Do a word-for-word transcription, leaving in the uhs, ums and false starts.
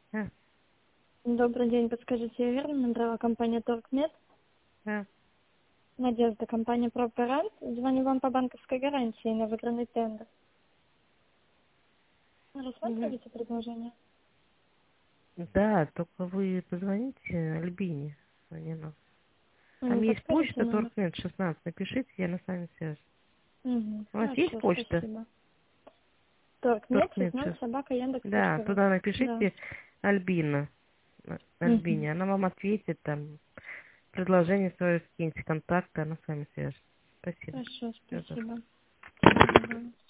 Да, Добрый день, подскажите, я верно набрала компания Торгмет? да. Надежда, компания ProGaranт. Звоню вам по банковской гарантии на выигранный тендер. Мгм. Рассматриваете предложение? Да, только вы позвоните Альбине. Мне надо. Там М, есть Подскажите почта номер. торкнет шестнадцать. Напишите, я на сами свяжусь. Угу, У вас есть хорошо, почта? спасибо. Торгмет торкнет шестнадцать шестнадцать. собака яндекс Да, точка ру. туда Да. напишите Альбина. А- Угу. Альбине. Она вам ответит, там, предложение свое скиньте, контакты, она с вами свяжется. Спасибо. Хорошо, Всего доброго. спасибо. Всего доброго.